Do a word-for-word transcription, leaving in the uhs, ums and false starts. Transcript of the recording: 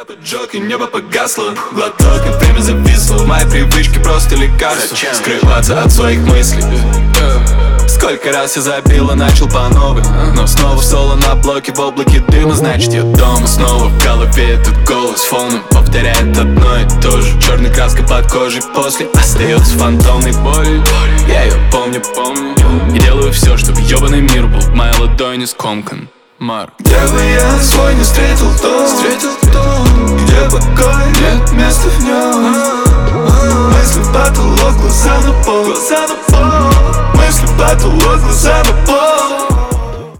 Я поджег и небо погасло. Глоток и время зависло. Мои привычки просто лекарства. Скрываться от своих мыслей. Сколько раз я забил и начал по новой, но снова соло на блоке в облаке дыма. Значит я дома. Снова в голове этот голос фоном повторяет одно и то же. Черной краской под кожей после остается фантомной боли. Я ее помню, помню и делаю все, чтобы ебаный мир был в моей ладони скомкан. Марк. Где бы я свой не встретил дом, встретил дом, где покоя нет места в нем. Мысли в потолок, глаза на пол, глаза на пол. Мысли в потолок, глаза на пол.